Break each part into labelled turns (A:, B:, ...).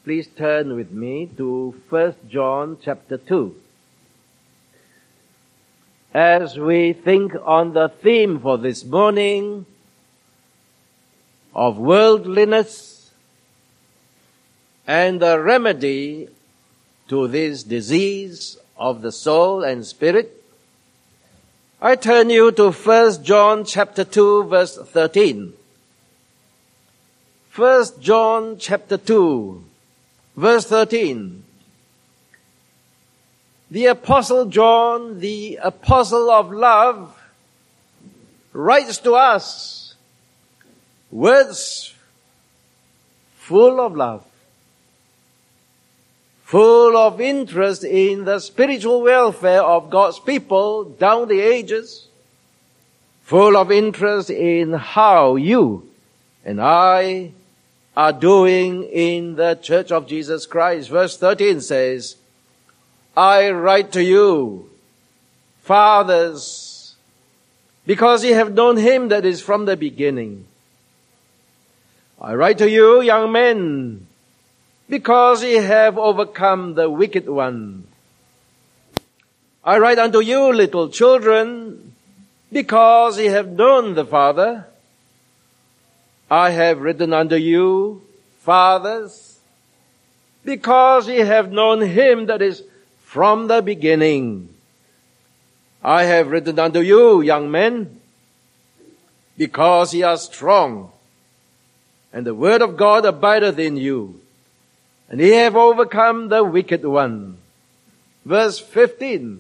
A: Please turn with me to 1 John chapter 2. As we think on the theme for this morning of worldliness and the remedy to this disease of the soul and spirit, I turn you to 1 John chapter 2 verse 13. 1 John chapter 2 verse 13. The Apostle John, the apostle of love, writes to us words full of love, full of interest in the spiritual welfare of God's people down the ages, full of interest in how you and I are doing in the Church of Jesus Christ. Verse 13 says, I write to you, fathers, because ye have known him that is from the beginning. I write to you, young men, because ye have overcome the wicked one. I write unto you, little children, because ye have known the Father. I have written unto you, fathers, because ye have known him that is from the beginning. I have written unto you, young men, because ye are strong, and the word of God abideth in you, and ye have overcome the wicked one. Verse 15.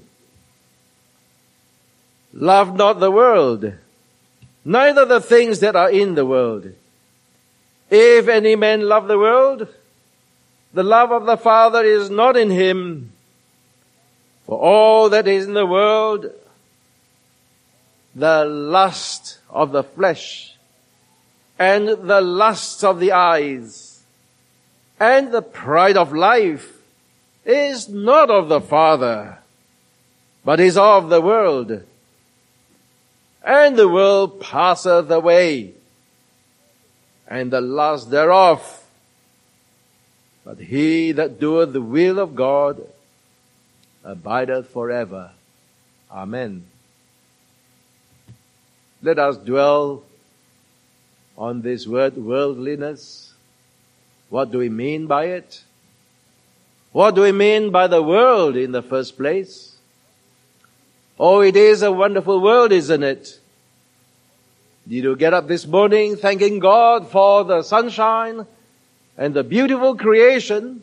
A: Love not the world, neither the things that are in the world. If any man love the world, the love of the Father is not in him. For all that is in the world, the lust of the flesh, and the lust of the eyes, and the pride of life, is not of the Father, but is of the world. And the world passeth away, and the lust thereof. But he that doeth the will of God abideth forever. Amen. Let us dwell on this word worldliness. What do we mean by it? What do we mean by the world in the first place? Oh, it is a wonderful world, isn't it? Did you get up this morning thanking God for the sunshine and the beautiful creation,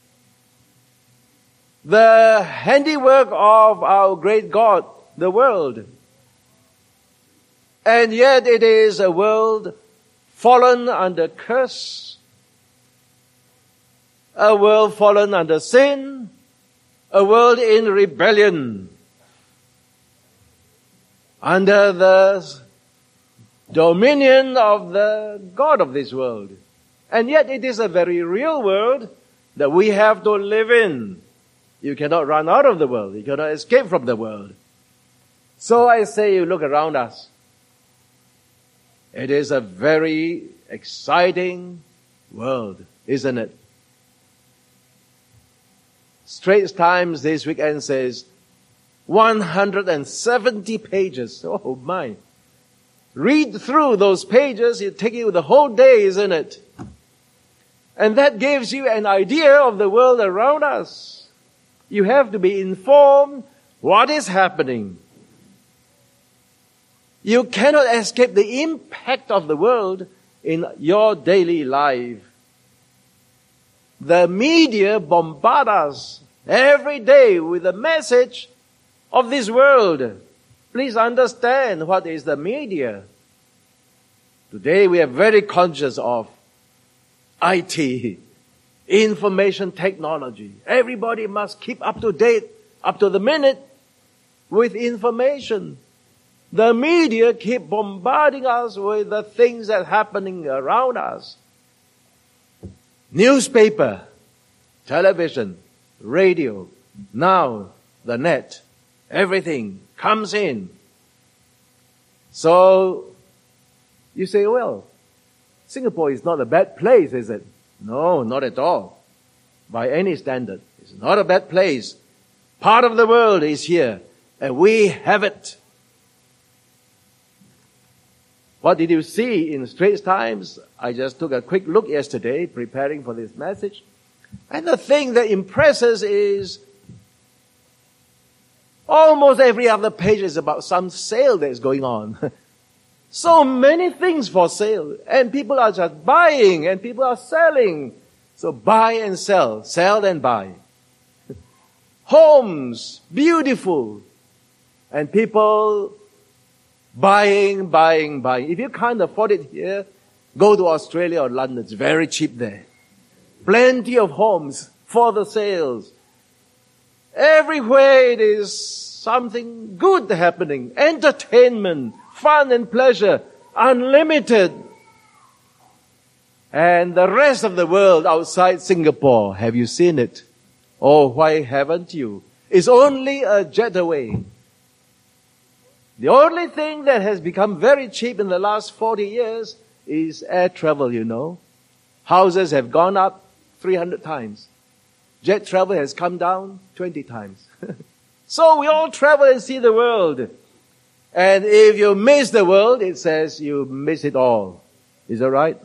A: the handiwork of our great God, the world? And yet it is a world fallen under curse, a world fallen under sin, a world in rebellion, under the dominion of the God of this world. And yet it is a very real world that we have to live in. You cannot run out of the world. You cannot escape from the world. So I say, you look around us. It is a very exciting world, isn't it? Straits Times this weekend says 170 pages. Oh my. Read through those pages, it takes you the whole day, isn't it? And that gives you an idea of the world around us. You have to be informed what is happening. You cannot escape the impact of the world in your daily life. The media bombard us every day with the message of this world. Please understand what is the media. Today we are very conscious of IT, information technology. Everybody must keep up to date, up to the minute with information. The media keep bombarding us with the things that are happening around us. Newspaper, television, radio, now the net, everything comes in. So, you say, well, Singapore is not a bad place, is it? No, not at all. by any standard. It's not a bad place. Part of the world is here, and we have it. What did you see in Straits Times? I just took a quick look yesterday, preparing for this message. And the thing that impresses is almost every other page is about some sale that is going on. So many things for sale. And people are just buying and people are selling. So buy and sell. Sell and buy. Homes, beautiful. And people buying. If you can't afford it here, go to Australia or London. It's very cheap there. Plenty of homes for the sales. Everywhere it is something good happening. Entertainment, fun and pleasure, unlimited. And the rest of the world outside Singapore, have you seen it? Oh, why haven't you? It's only a jet away. The only thing that has become very cheap in the last 40 years is air travel, you know. Houses have gone up 300 times. Jet travel has come down 20 times. So we all travel and see the world. And if you miss the world, it says you miss it all. Is that right?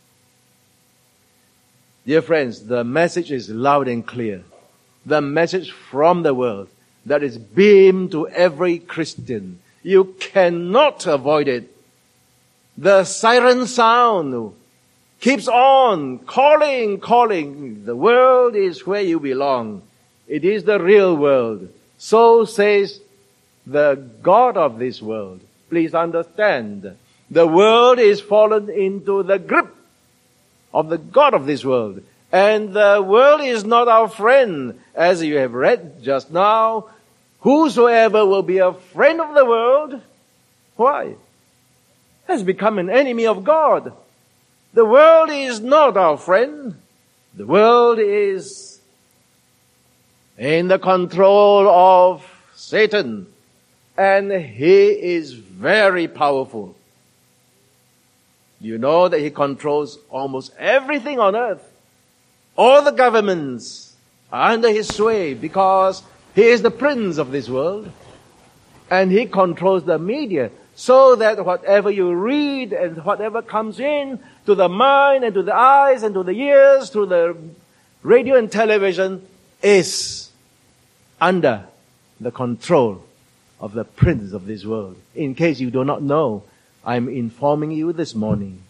A: Dear friends, the message is loud and clear. The message from the world that is beamed to every Christian. You cannot avoid it. The siren sound keeps on calling. The world is where you belong. It is the real world. So says the God of this world. Please understand, the world is fallen into the grip of the God of this world. And the world is not our friend. As you have read just now, whosoever will be a friend of the world, why? Has become an enemy of God. The world is not our friend. The world is in the control of Satan. And he is very powerful. You know that he controls almost everything on earth. All the governments are under his sway because he is the prince of this world. And he controls the media so that whatever you read and whatever comes in to the mind and to the eyes and to the ears, through the radio and television, is under the control of the prince of this world. In case you do not know, I'm informing you this morning.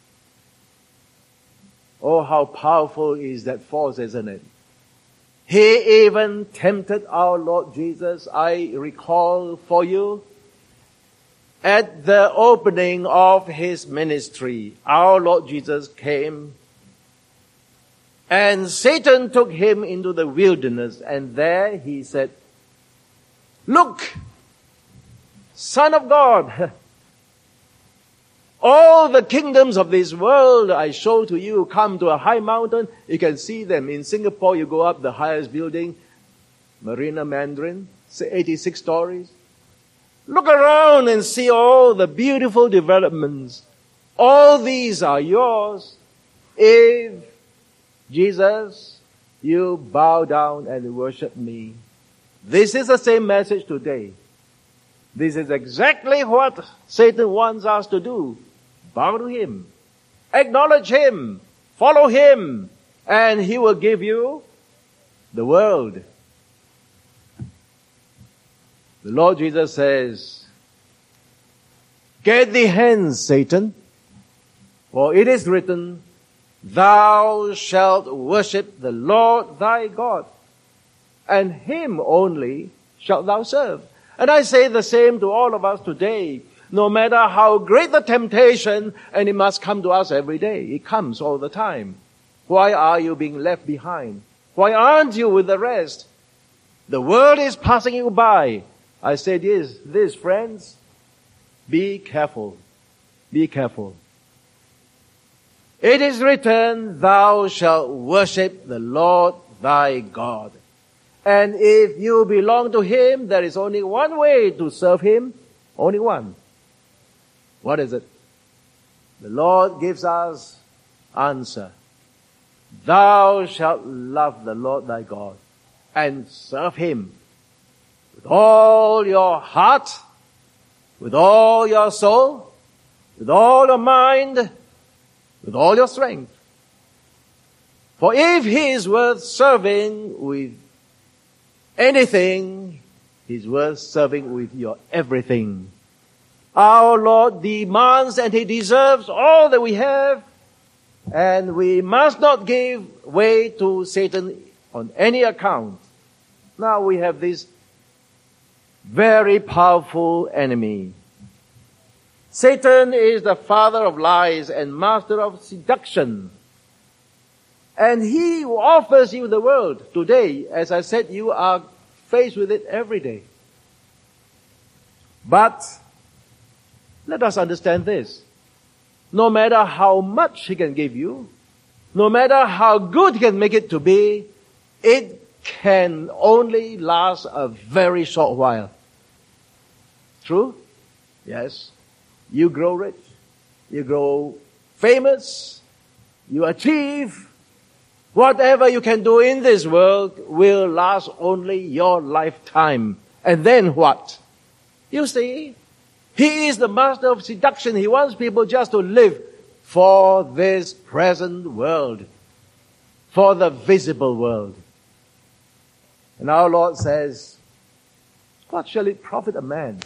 A: Oh, how powerful is that force, isn't it? He even tempted our Lord Jesus. I recall for you, at the opening of his ministry, our Lord Jesus came and Satan took him into the wilderness, and there he said, "Look, Son of God, all the kingdoms of this world I show to you. Come to a high mountain. You can see them. In Singapore, you go up the highest building, Marina Mandarin, 86 stories. Look around and see all the beautiful developments. All these are yours if, Jesus, you bow down and worship me." This is the same message today. This is exactly what Satan wants us to do. Bow to him. Acknowledge him. Follow him. And he will give you the world. The Lord Jesus says, "Get thee hence, Satan, for it is written, Thou shalt worship the Lord thy God, and him only shalt thou serve." And I say the same to all of us today. No matter how great the temptation, and it must come to us every day. It comes all the time. Why are you being left behind? Why aren't you with the rest? The world is passing you by. I say this, friends, be careful. Be careful. It is written, "Thou shalt worship the Lord thy God." And if you belong to him, there is only one way to serve him. Only one. What is it? The Lord gives us answer. Thou shalt love the Lord thy God and serve him with all your heart, with all your soul, with all your mind, with all your strength. For if he is worth serving with anything, he's worth serving with your everything. Our Lord demands and he deserves all that we have, and we must not give way to Satan on any account. Now we have this very powerful enemy. Satan is the father of lies and master of seduction. And he who offers you the world today, as I said, you are faced with it every day. But let us understand this. No matter how much he can give you, no matter how good he can make it to be, it can only last a very short while. True? Yes. You grow rich, you grow famous, you achieve whatever you can do in this world will last only your lifetime. And then what? You see, he is the master of seduction. He wants people just to live for this present world, for the visible world. And our Lord says, what shall it profit a man?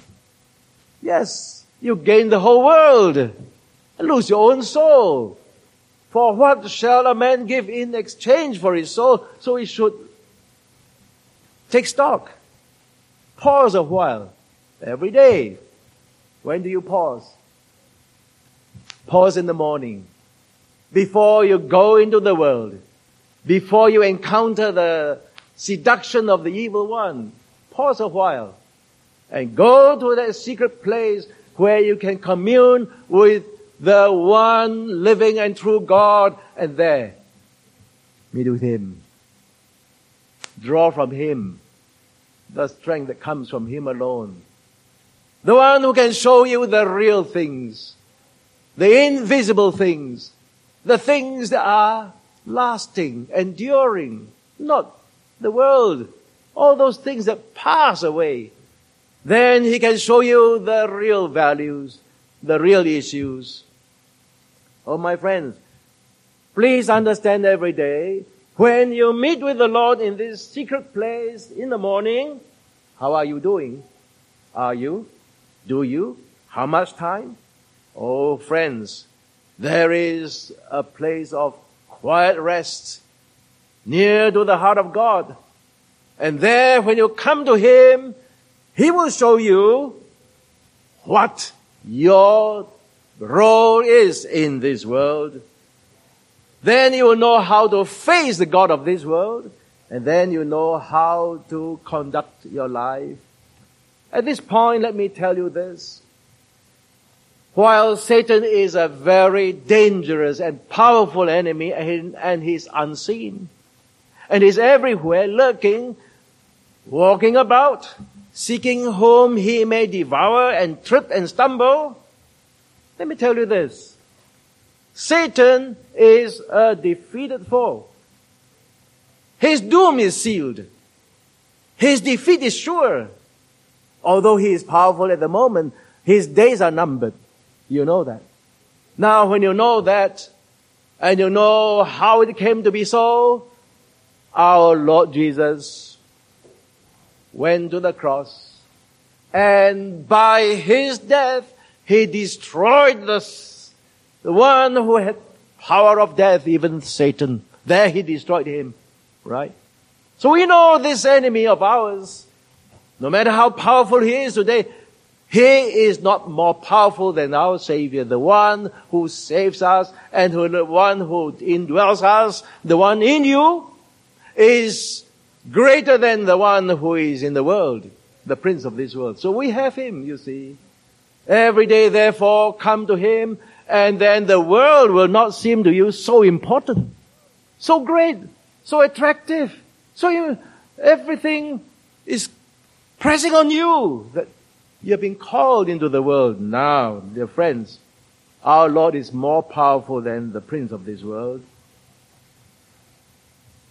A: Yes, you gain the whole world and lose your own soul. For what shall a man give in exchange for his soul? So he should take stock. Pause a while. Every day. When do you pause? Pause in the morning. Before you go into the world. Before you encounter the seduction of the evil one. Pause a while. And go to that secret place where you can commune with the one living and true God, and there, meet with him. Draw from him the strength that comes from him alone. The one who can show you the real things, the invisible things, the things that are lasting, enduring, not the world, all those things that pass away. Then he can show you the real values, the real issues. Oh, my friends, please understand every day, when you meet with the Lord in this secret place in the morning, how are you doing? Are you? Do you? How much time? Oh, friends, there is a place of quiet rest near to the heart of God. And there, when you come to him, he will show you what your role is in this world. Then you will know how to face the God of this world, and then you know how to conduct your life. At this point, let me tell you this. While Satan is a very dangerous and powerful enemy, and he's unseen, and he's everywhere lurking, walking about, seeking whom he may devour and trip and stumble, let me tell you this. Satan is a defeated foe. His doom is sealed. His defeat is sure. Although he is powerful at the moment, his days are numbered. You know that. Now, when you know that, and you know how it came to be so, our Lord Jesus went to the cross, and by his death, he destroyed the one who had power of death, even Satan. There he destroyed him, right? So we know this enemy of ours, no matter how powerful he is today, he is not more powerful than our Savior, the one who saves us and the one who indwells us, the one in you is greater than the one who is in the world, the prince of this world. So we have him, you see. Every day, therefore, come to him, and then the world will not seem to you so important, so great, so attractive. So everything is pressing on you that you have been called into the world. Now, dear friends, our Lord is more powerful than the prince of this world.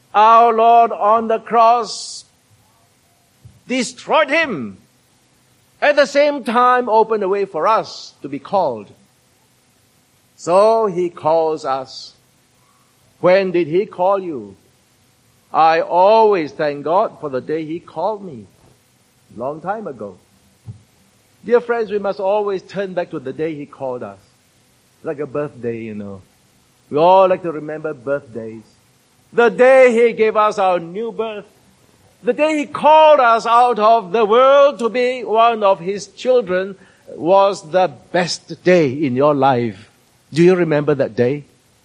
A: our Lord on the cross destroyed him. At the same time, opened a way for us to be called. So he calls us. When did he call you? I always thank God for the day he called me. Long time ago. Dear friends, we must always turn back to the day he called us. Like a birthday, you know. We all like to remember birthdays. The day he gave us our new birth. The day he called us out of the world to be one of his children was the best day in your life. Do you remember that day?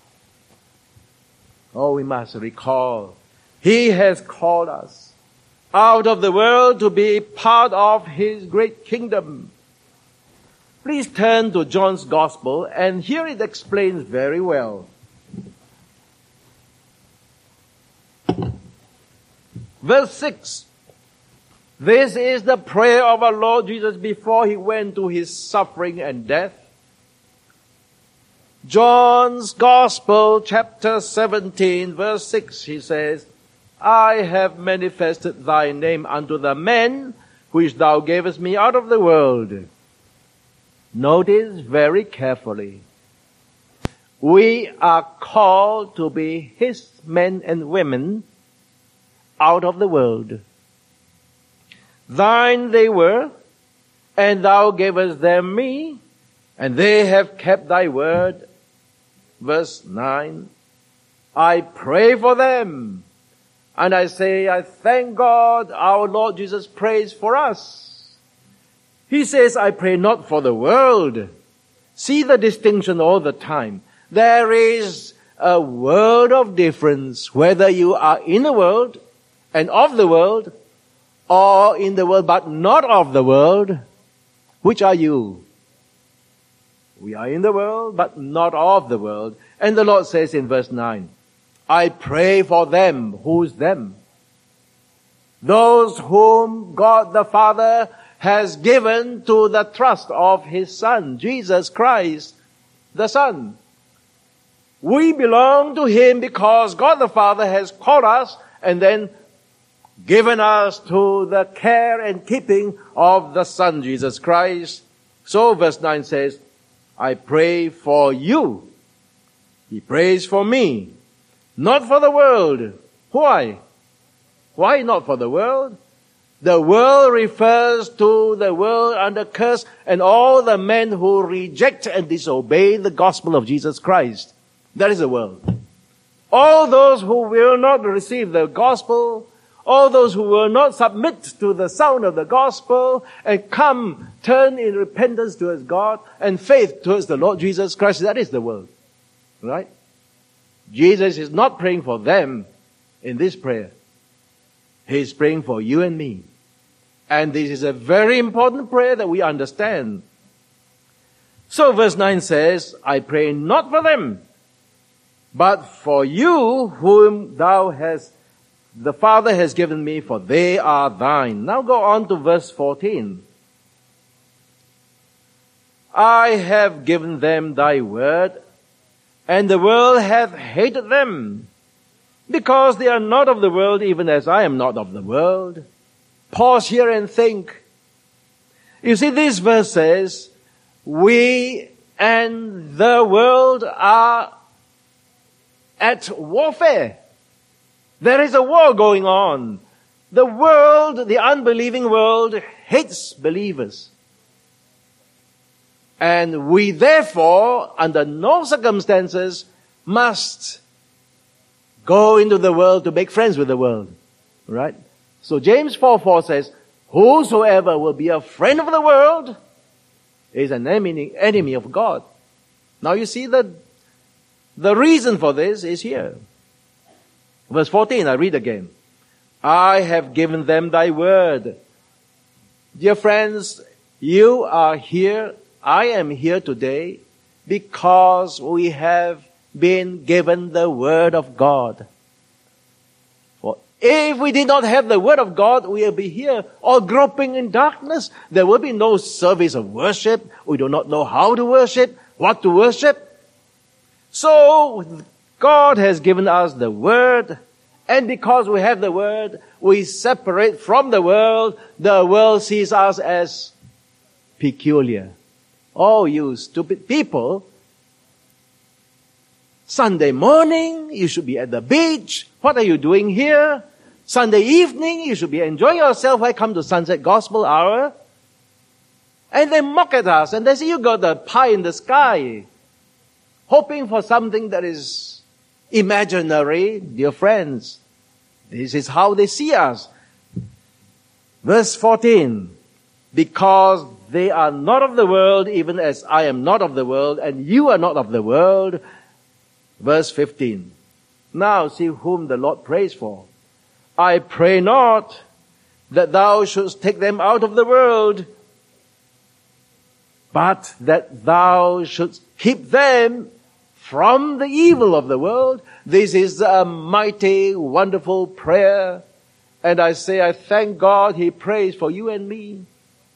A: Oh, we must recall. He has called us out of the world to be part of his great kingdom. Please turn to John's Gospel, and here it explains very well. Verse 6. This is the prayer of our Lord Jesus before he went to his suffering and death. John's Gospel, chapter 17, verse 6, he says, I have manifested thy name unto the men which thou gavest me out of the world. Notice very carefully. We are called to be his men and women out of the world. Thine they were, and thou gavest them me, and they have kept thy word. Verse 9, I pray for them, and I say, I thank God our Lord Jesus prays for us. He says, I pray not for the world. See the distinction all the time. There is a world of difference, whether you are in the world and of the world, or in the world but not of the world. Which are you? We are in the world but not of the world. And the Lord says in verse 9, I pray for them. Who's them? Those whom God the Father has given to the trust of his Son, Jesus Christ, the Son. We belong to him because God the Father has called us and then given us to the care and keeping of the Son, Jesus Christ. So verse 9 says, I pray for you. He prays for me, not for the world. Why? Why not for the world? The world refers to the world under curse and all the men who reject and disobey the gospel of Jesus Christ. That is the world. All those who will not receive the gospel, all those who will not submit to the sound of the gospel and turn in repentance towards God and faith towards the Lord Jesus Christ, that is the world. Right? Jesus is not praying for them in this prayer. He is praying for you and me. And this is a very important prayer that we understand. So verse 9 says, I pray not for them, but for you whom the Father has given me, for they are thine. Now go on to verse 14. I have given them thy word, and the world hath hated them, because they are not of the world, even as I am not of the world. Pause here and think. You see, this verse says, we and the world are at warfare. There is a war going on. The world, the unbelieving world, hates believers. And we therefore, under no circumstances, must go into the world to make friends with the world. Right? So James 4:4 says, whosoever will be a friend of the world is an enemy of God. Now you see that the reason for this is here. Verse 14, I read again. I have given them thy word. Dear friends, you are here, I am here today because we have been given the word of God. For if we did not have the word of God, we will be here all groping in darkness. There will be no service of worship. We do not know how to worship, what to worship. So God has given us the word, And because we have the Word, we separate from the world. The world sees us as peculiar. Oh, you stupid people. Sunday morning, you should be at the beach. What are you doing here? Sunday evening, you should be enjoying yourself. Why come to Sunset Gospel Hour? And they mock at us and they say, you got the pie in the sky, hoping for something that is imaginary. Dear friends, this is how they see us. Verse 14, because they are not of the world, even as I am not of the world, and you are not of the world. Verse 15, now see whom the Lord prays for. I pray not that thou shouldst take them out of the world, but that thou shouldst keep them from the evil of the world. This is a mighty, wonderful prayer. And I say, I thank God He prays for you and me.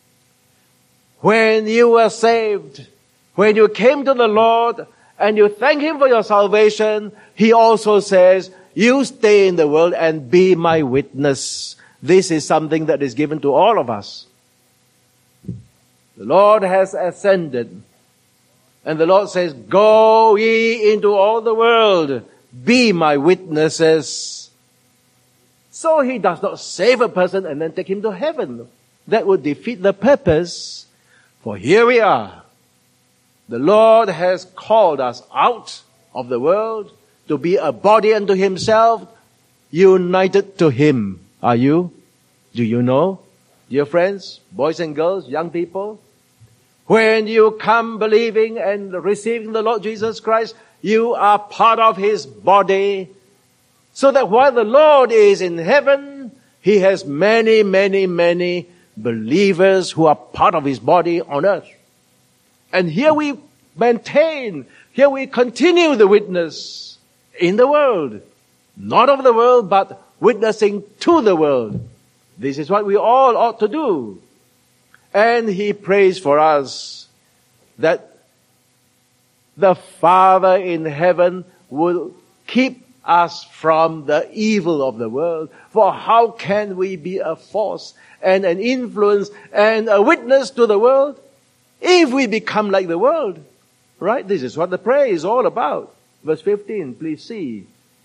A: When you were saved, when you came to the Lord, and you thank Him for your salvation, He also says, you stay in the world and be my witness. This is something that is given to all of us. The Lord has ascended. And the Lord says, go ye into all the world. Be my witnesses. So He does not save a person and then take him to heaven. That would defeat the purpose. For here we are. The Lord has called us out of the world to be a body unto Himself, united to Him. Are you? Do you know? Dear friends, boys and girls, young people, when you come believing and receiving the Lord Jesus Christ, you are part of His body. So that while the Lord is in heaven, He has many, many, many believers who are part of His body on earth. And here we maintain, here we continue the witness in the world. Not of the world, but witnessing to the world. This is what we all ought to do. And He prays for us that the Father in heaven will keep us from the evil of the world. For how can we be a force and an influence and a witness to the world if we become like the world? Right? This is what the prayer is all about. Verse 15, please see.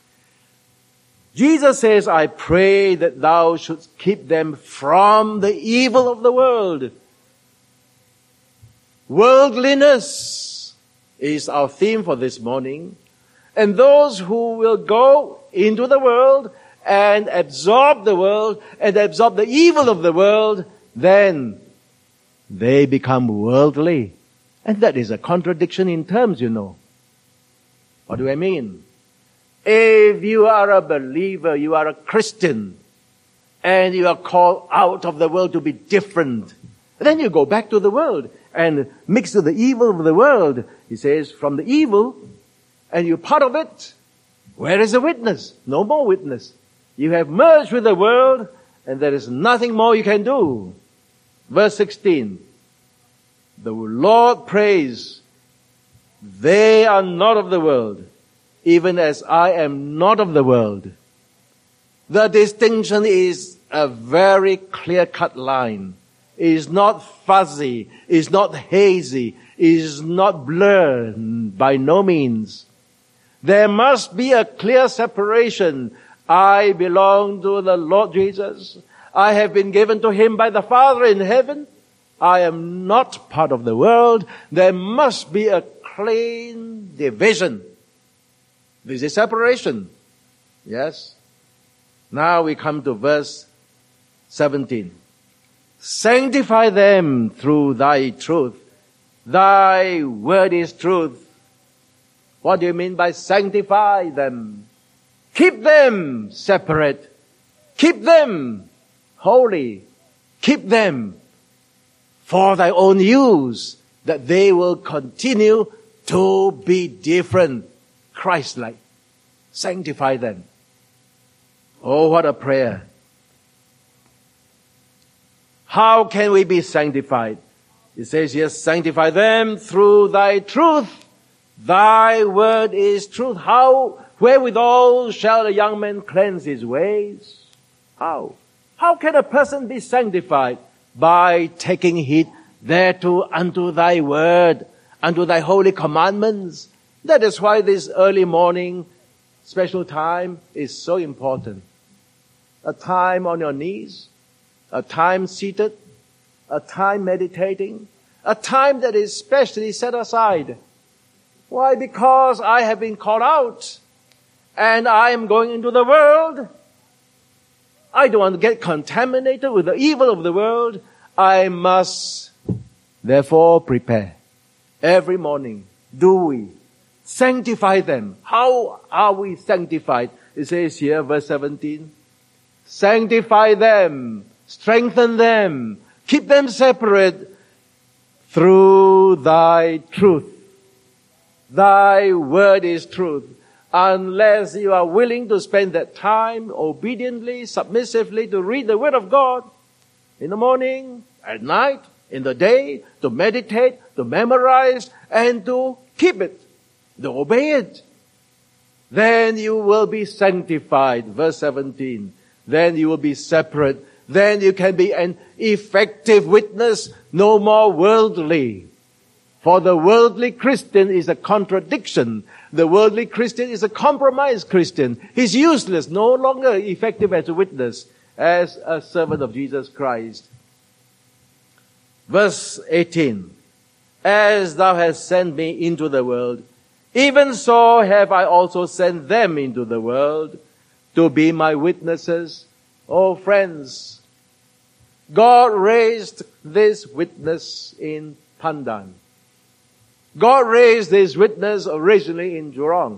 A: Jesus says, I pray that thou shouldst keep them from the evil of the world. Worldliness is our theme for this morning. And those who will go into the world and absorb the world and absorb the evil of the world, then they become worldly. And that is a contradiction in terms, you know. What do I mean? If you are a believer, you are a Christian, and you are called out of the world to be different, then you go back to the world and mix with the evil of the world. He says, from the evil, and you're part of it. Where is the witness? No more witness. You have merged with the world, and there is nothing more you can do. Verse 16. The Lord prays, they are not of the world, even as I am not of the world. The distinction is a very clear-cut line. It is not fuzzy. It is not hazy. It is not blurred by no means. There must be a clear separation. I belong to the Lord Jesus. I have been given to Him by the Father in heaven. I am not part of the world. There must be a clean division. This is separation. Yes. Now we come to verse 17. Sanctify them through thy truth. Thy word is truth. What do you mean by sanctify them? Keep them separate. Keep them holy. Keep them for thy own use, that they will continue to be different, Christ-like. Sanctify them. Oh, what a prayer. How can we be sanctified? It says, yes, sanctify them through thy truth. Thy word is truth. How wherewithal shall a young man cleanse his ways? How? How can a person be sanctified? By taking heed thereto unto thy word, unto thy holy commandments. That is why this early morning special time is so important. A time on your knees, a time seated, a time meditating, a time that is specially set aside. Why? Because I have been called out and I am going into the world. I don't want to get contaminated with the evil of the world. I must therefore prepare. Every morning, do we sanctify them? How are we sanctified? It says here, verse 17, sanctify them, strengthen them, keep them separate through thy truth. Thy word is truth. Unless you are willing to spend that time obediently, submissively to read the word of God in the morning, at night, in the day, to meditate, to memorize, and to keep it, to obey it, then you will be sanctified. Verse 17. Then you will be separate. Then you can be an effective witness, no more worldly. For the worldly Christian is a contradiction. The worldly Christian is a compromised Christian. He's useless, no longer effective as a witness, as a servant of Jesus Christ. Verse 18. As thou hast sent me into the world, even so have I also sent them into the world to be my witnesses. Oh friends, God raised this witness in Pandan. God raised this witness originally in Jurong,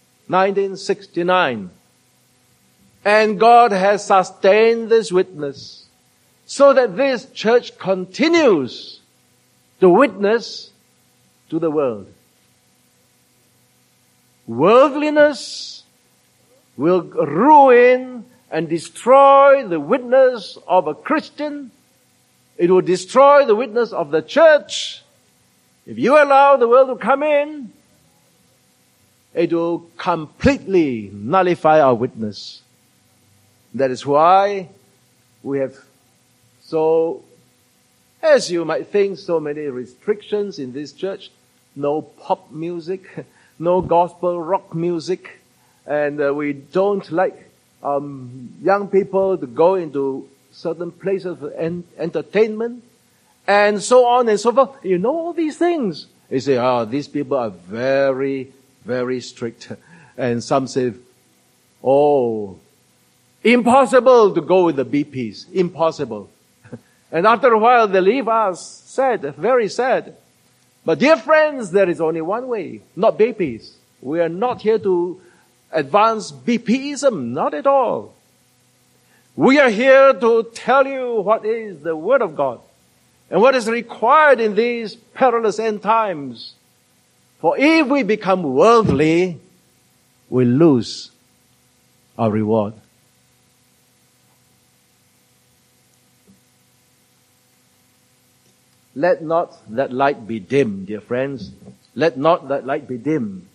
A: 1969. And God has sustained this witness so that this church continues to witness to the world. Worldliness will ruin and destroy the witness of a Christian. It will destroy the witness of the church. If you allow the world to come in, it will completely nullify our witness. That is why we have as you might think, so many restrictions in this church. No pop music, no gospel rock music, and we don't like young people to go into certain places of entertainment, and so on and so forth. You know all these things. You say, these people are very, very strict. And some say, impossible to go with the BPs. Impossible. And after a while they leave us. Sad, very sad. But dear friends, there is only one way, not BPs. We are not here to advance BPism, not at all. We are here to tell you what is the Word of God and what is required in these perilous end times. For if we become worldly, we lose our reward. Let not that light be dim, dear friends. Let not that light be dim.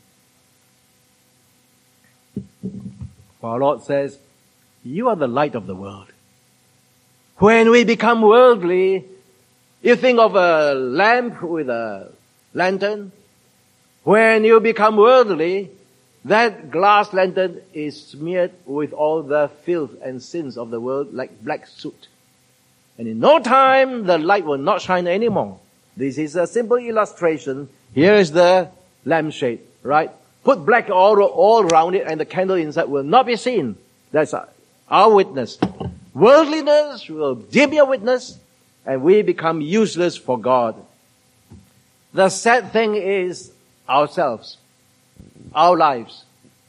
A: For our Lord says, you are the light of the world. When we become worldly, you think of a lamp with a lantern. When you become worldly, that glass lantern is smeared with all the filth and sins of the world like black soot. And in no time, the light will not shine anymore. This is a simple illustration. Here is the lampshade, right? Put black all around it and the candle inside will not be seen. That's our witness. Worldliness will dim your witness and we become useless for God. The sad thing is ourselves, our lives.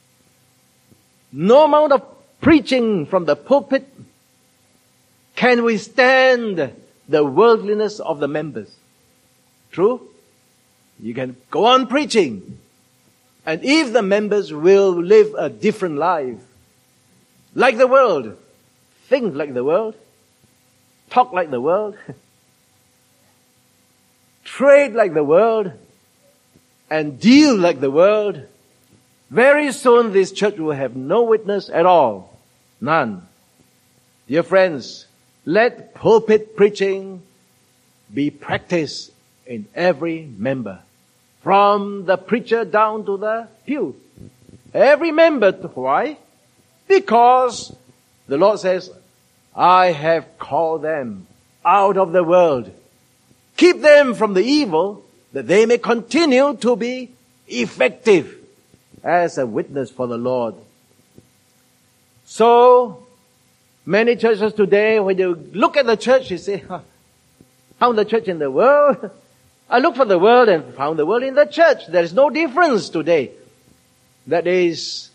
A: No amount of preaching from the pulpit can withstand the worldliness of the members. True? You can go on preaching. And if the members will live a different life, like the world, think like the world, talk like the world, trade like the world, and deal like the world, very soon this church will have no witness at all. None. Dear friends, let pulpit preaching be practiced in every member, from the preacher down to the pew. Every member. Why? Because the Lord says, I have called them out of the world. Keep them from the evil, that they may continue to be effective as a witness for the Lord. So, many churches today, when you look at the church, you say, found the church in the world. I looked for the world and found the world in the church. There is no difference today. That is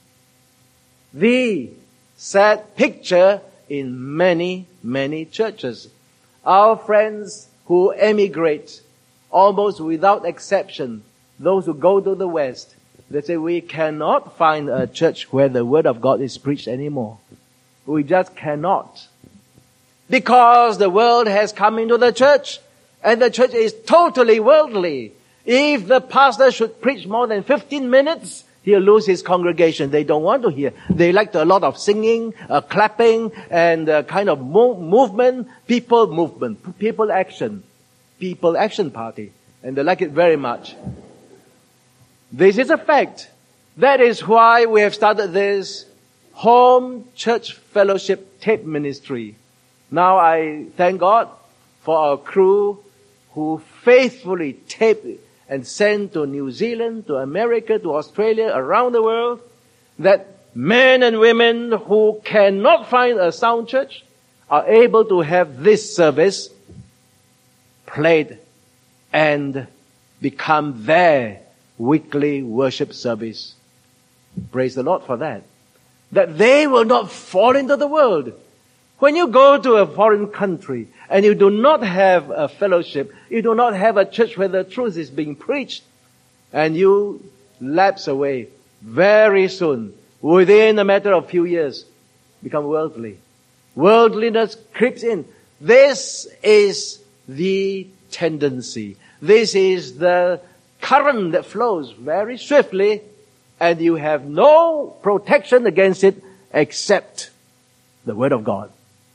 A: the sad picture in many, many churches. Our friends who emigrate, almost without exception, those who go to the West, they say we cannot find a church where the Word of God is preached anymore. We just cannot. Because the world has come into the church, and the church is totally worldly. If the pastor should preach more than 15 minutes, he'll lose his congregation. They don't want to hear. They like a lot of singing, clapping, and kind of movement, people action party. And they like it very much. This is a fact. That is why we have started this home church fellowship tape ministry. Now I thank God for our crew who faithfully tape and send to New Zealand, to America, to Australia, around the world, that men and women who cannot find a sound church are able to have this service played and become their weekly worship service. Praise the Lord for that. That they will not fall into the world. When you go to a foreign country and you do not have a fellowship, you do not have a church where the truth is being preached, and you lapse away very soon, within a matter of few years, become worldly. Worldliness creeps in. This is the tendency. This is the current that flows very swiftly, and you have no protection against it except the Word of God.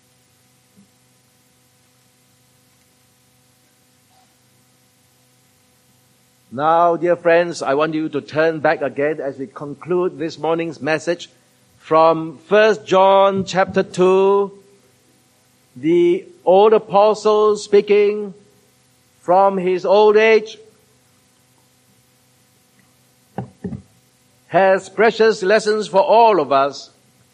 A: Now, dear friends, I want you to turn back again as we conclude this morning's message from 1 John chapter 2, the old apostle speaking from his old age, has precious lessons for all of us.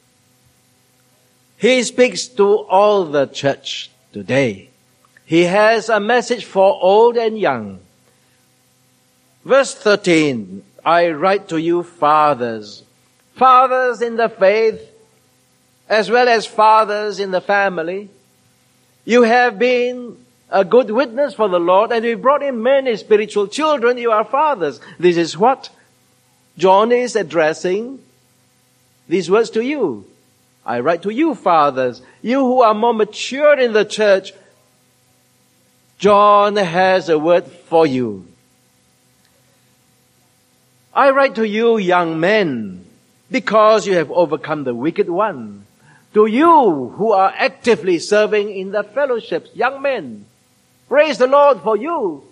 A: He speaks to all the church today. He has a message for old and young. Verse 13, I write to you fathers, fathers in the faith, as well as fathers in the family. You have been a good witness for the Lord, and you brought in many spiritual children. You are fathers. This is what John is addressing these words to you. I write to you fathers, you who are more mature in the church. John has a word for you. I write to you, young men, because you have overcome the wicked one. To you who are actively serving in the fellowships, young men, praise the Lord for you.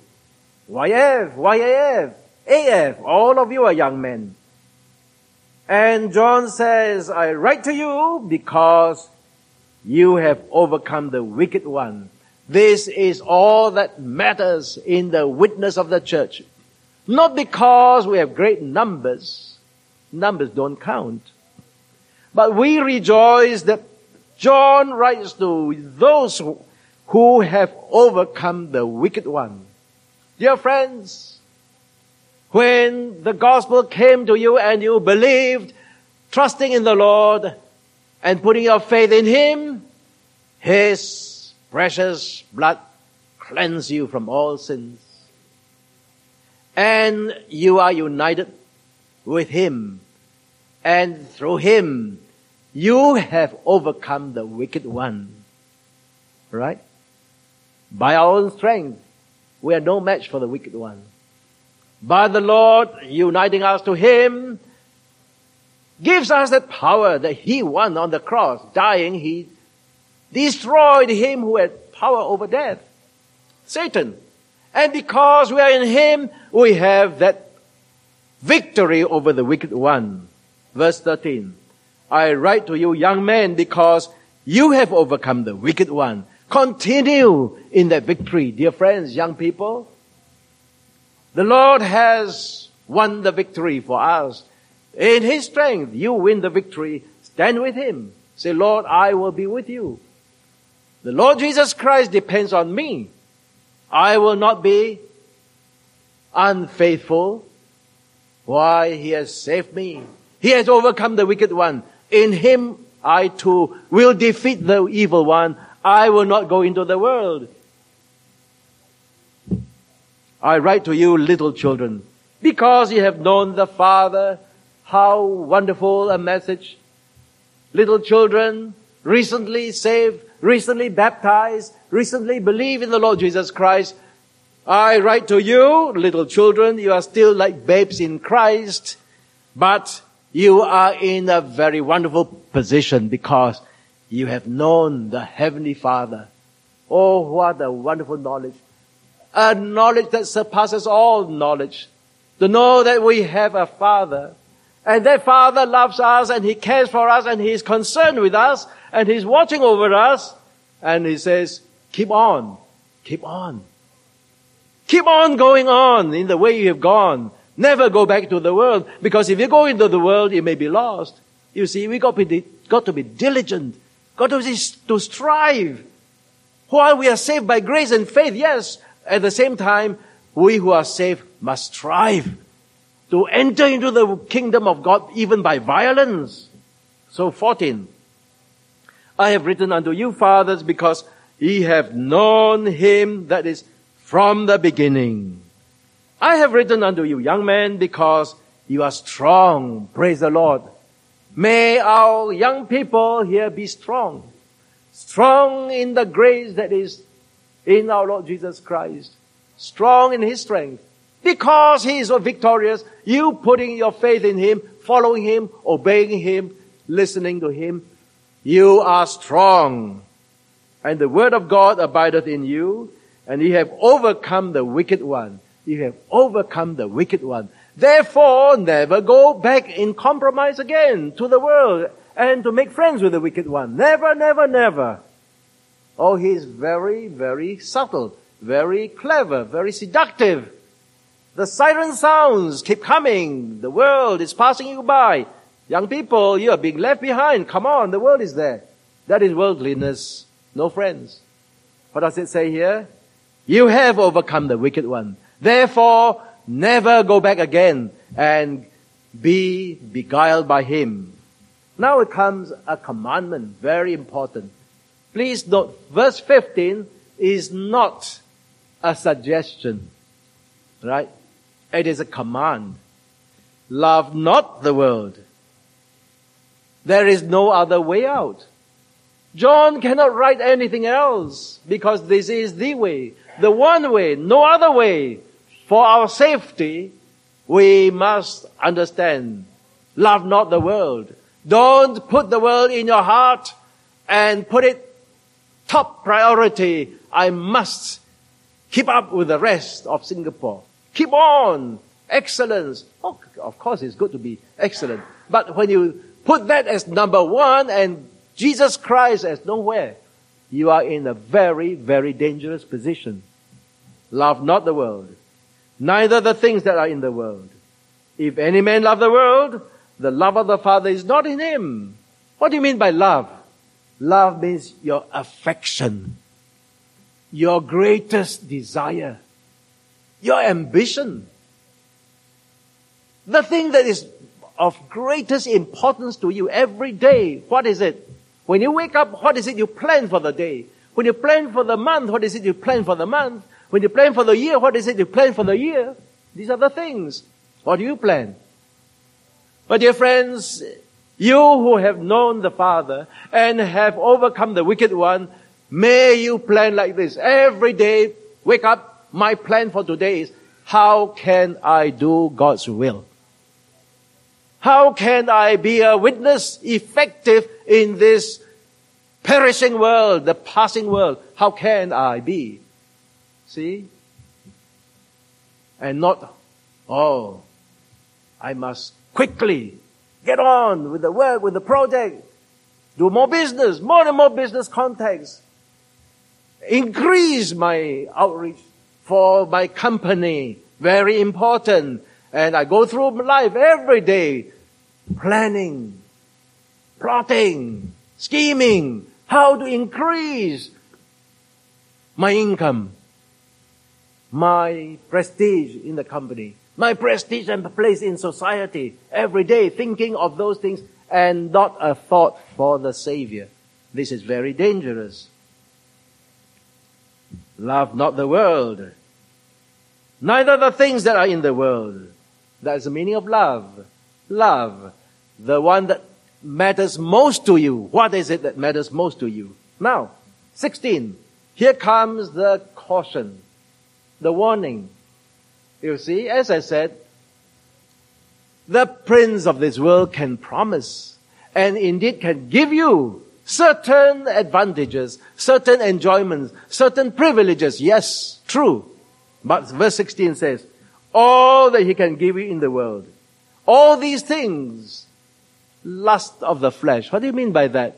A: YF, AF, all of you are young men. And John says, I write to you because you have overcome the wicked one. This is all that matters in the witness of the church. Not because we have great numbers. Numbers don't count. But we rejoice that John writes to those who have overcome the wicked one. Dear friends, when the gospel came to you and you believed, trusting in the Lord and putting your faith in Him, His precious blood cleansed you from all sins. And you are united with Him. And through Him, you have overcome the wicked one. Right? By our own strength, we are no match for the wicked one. By the Lord uniting us to Him, gives us that power that He won on the cross. Dying, He destroyed him who had power over death, Satan. And because we are in Him, we have that victory over the wicked one. Verse 13. I write to you, young men, because you have overcome the wicked one. Continue in that victory, dear friends, young people. The Lord has won the victory for us. In His strength, you win the victory. Stand with Him. Say, Lord, I will be with you. The Lord Jesus Christ depends on me. I will not be unfaithful. Why? He has saved me. He has overcome the wicked one. In Him, I too will defeat the evil one. I will not go into the world. I write to you, little children, because you have known the Father. How wonderful a message. Little children, recently saved, recently baptized, recently believe in the Lord Jesus Christ. I write to you, little children, you are still like babes in Christ, but you are in a very wonderful position because you have known the Heavenly Father. Oh, what a wonderful knowledge. A knowledge that surpasses all knowledge. To know that we have a Father. And that Father loves us and He cares for us and He is concerned with us and He's watching over us. And He says, keep on, keep on. Keep on going on in the way you have gone. Never go back to the world, because if you go into the world, you may be lost. You see, we got to be diligent, got to strive. While we are saved by grace and faith, yes, at the same time, we who are saved must strive to enter into the kingdom of God even by violence. So 14. I have written unto you, fathers, because ye have known Him that is from the beginning. I have written unto you, young men, because you are strong. Praise the Lord. May our young people here be strong. Strong in the grace that is in our Lord Jesus Christ. Strong in His strength. Because He is so victorious, you putting your faith in Him, following Him, obeying Him, listening to Him, you are strong. And the word of God abideth in you, and ye have overcome the wicked one. You have overcome the wicked one. Therefore, never go back in compromise again to the world and to make friends with the wicked one. Never, never, never. Oh, he's very, very subtle, very clever, very seductive. The siren sounds keep coming. The world is passing you by. Young people, you are being left behind. Come on, the world is there. That is worldliness. No friends. What does it say here? You have overcome the wicked one. Therefore, never go back again and be beguiled by him. Now it comes a commandment, very important. Please note, verse 15 is not a suggestion, right? It is a command. Love not the world. There is no other way out. John cannot write anything else because this is the way, the one way, no other way. For our safety, we must understand, love not the world. Don't put the world in your heart and put it top priority. I must keep up with the rest of Singapore. Keep on. Excellence. Oh, of course, it's good to be excellent. But when you put that as number one and Jesus Christ as nowhere, you are in a very, very dangerous position. Love not the world, neither the things that are in the world. If any man love the world, the love of the Father is not in him. What do you mean by love? Love means your affection, your greatest desire, your ambition. The thing that is of greatest importance to you every day, what is it? When you wake up, what is it you plan for the day? When you plan for the month, what is it you plan for the month? When you plan for the year, what is it you plan for the year? These are the things. What do you plan? But dear friends, you who have known the Father and have overcome the wicked one, may you plan like this. Every day, wake up, my plan for today is, how can I do God's will? How can I be a witness effective in this perishing world, the passing world? How can I be? See? And not, I must quickly get on with the work, with the project, do more business, more and more business contacts, increase my outreach for my company, very important. And I go through life every day, planning, plotting, scheming, how to increase my income, my prestige in the company, my prestige and place in society, every day thinking of those things and not a thought for the Savior. This is very dangerous. Love not the world, neither the things that are in the world. That's the meaning of love. Love, the one that matters most to you. What is it that matters most to you? Now, 16. Here comes the caution, the warning. You see, as I said, the prince of this world can promise and indeed can give you certain advantages, certain enjoyments, certain privileges. Yes, true. But verse 16 says, all that he can give you in the world, all these things, lust of the flesh. What do you mean by that?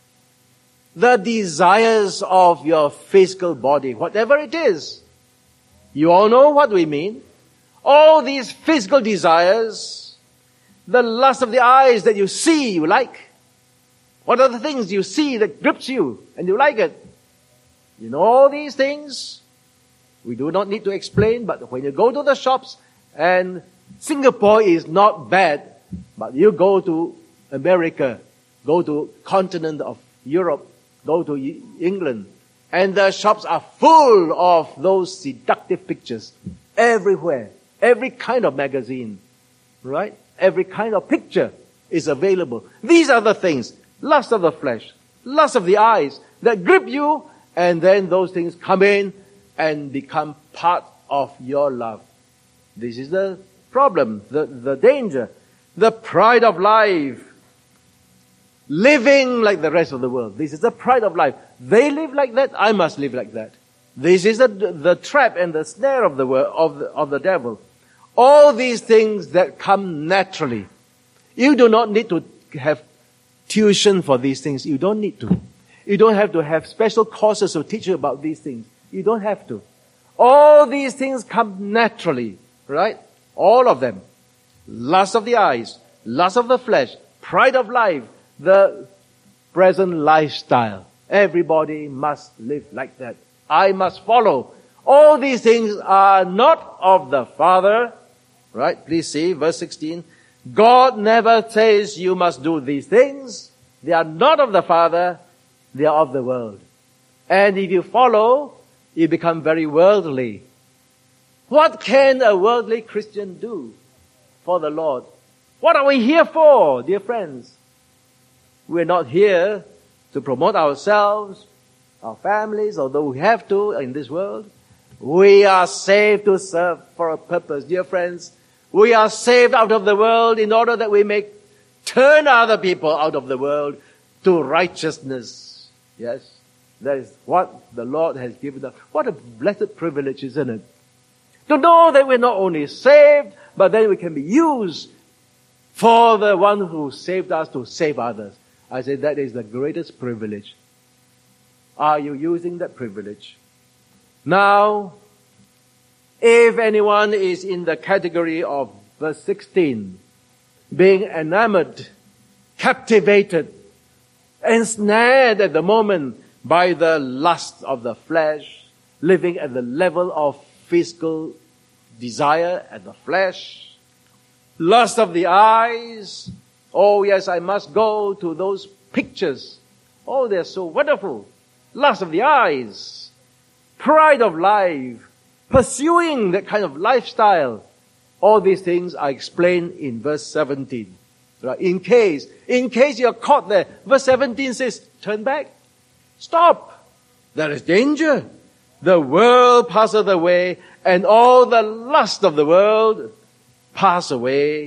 A: The desires of your physical body, whatever it is. You all know what we mean. All these physical desires, the lust of the eyes that you see, you like. What are the things you see that grips you and you like it? You know all these things. We do not need to explain, but when you go to the shops, and Singapore is not bad, but you go to America, go to continent of Europe, go to England, and the shops are full of those seductive pictures everywhere. Every kind of magazine, right? Every kind of picture is available. These are the things, lust of the flesh, lust of the eyes, that grip you, and then those things come in and become part of your love. This is the problem, the danger, the pride of life. Living like the rest of the world. This is the pride of life. They live like that, I must live like that. This is the trap and the snare of the world, of the devil. All these things that come naturally. You do not need to have tuition for these things. You don't need to. You don't have to have special courses to teach you about these things. You don't have to. All these things come naturally, right? All of them. Lust of the eyes, lust of the flesh, pride of life, the present lifestyle. Everybody must live like that. I must follow. All these things are not of the Father, right? Please see verse 16. God never says you must do these things. They are not of the Father. They are of the world. And if you follow, you become very worldly. What can a worldly Christian do for the Lord? What are we here for, dear friends? We're not here to promote ourselves, our families, although we have to in this world. We are saved to serve for a purpose, dear friends. We are saved out of the world in order that we may turn other people out of the world to righteousness. Yes, that is what the Lord has given us. What a blessed privilege, isn't it? To know that we're not only saved, but then we can be used for the one who saved us to save others. I say that is the greatest privilege. Are you using that privilege? Now, if anyone is in the category of verse 16, being enamored, captivated, ensnared at the moment by the lust of the flesh, living at the level of physical desire at the flesh, lust of the eyes. Oh yes, I must go to those pictures. Oh, they're so wonderful. Lust of the eyes, pride of life, pursuing that kind of lifestyle. All these things are explained in verse 17. Right? In case you're caught there, verse 17 says, turn back. Stop. There is danger. The world passeth away, and all the lust of the world pass away.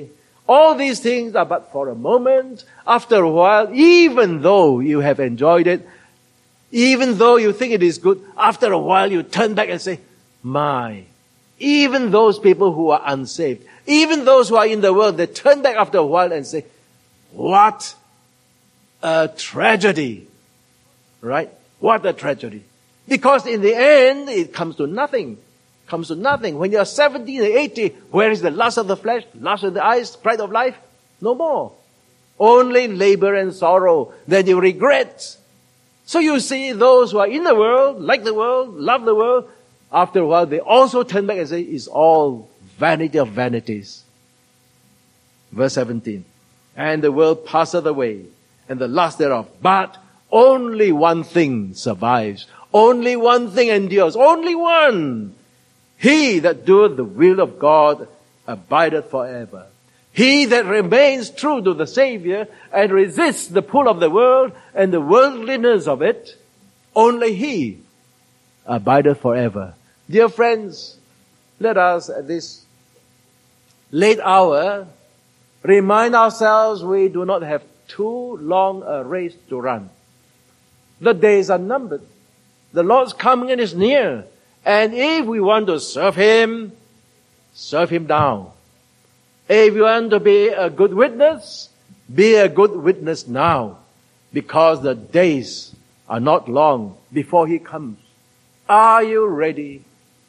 A: All these things are but for a moment. After a while, even though you have enjoyed it, even though you think it is good, after a while you turn back and say, my, even those people who are unsaved, even those who are in the world, they turn back after a while and say, what a tragedy. Right? What a tragedy. Because in the end, it comes to nothing. Comes to nothing. When you are 70 and 80, where is the lust of the flesh, lust of the eyes, pride of life? No more. Only labor and sorrow that you regret. So you see those who are in the world, like the world, love the world, after a while they also turn back and say, it's all vanity of vanities. Verse 17. And the world passeth away, and the lust thereof. But only one thing survives. Only one thing endures. Only one. He that doeth the will of God abideth forever. He that remains true to the Savior and resists the pull of the world and the worldliness of it, only he abideth forever. Dear friends, let us at this late hour remind ourselves we do not have too long a race to run. The days are numbered. The Lord's coming is near. And if we want to serve Him now. If you want to be a good witness, be a good witness now. Because the days are not long before He comes. Are you ready?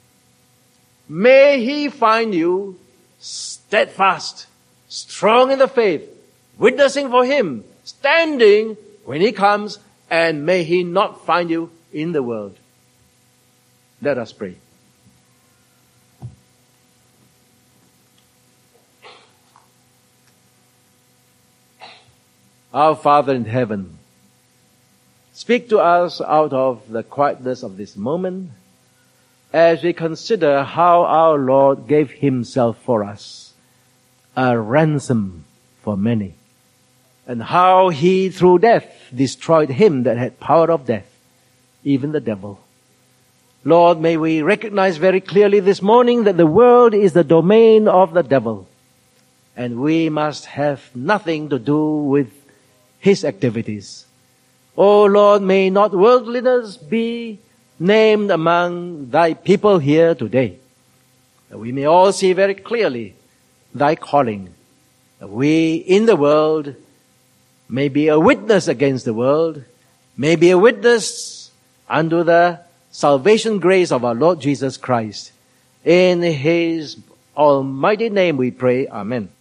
A: May He find you steadfast, strong in the faith, witnessing for Him, standing when He comes, and may He not find you in the world. Let us pray. Our Father in heaven, speak to us out of the quietness of this moment as we consider how our Lord gave Himself for us, a ransom for many, and how He through death destroyed him that had power of death, even the devil. Lord, may we recognize very clearly this morning that the world is the domain of the devil, and we must have nothing to do with his activities. Oh Lord, may not worldliness be named among thy people here today, that we may all see very clearly thy calling, that we in the world may be a witness against the world, may be a witness unto the salvation grace of our Lord Jesus Christ. In His almighty name we pray. Amen.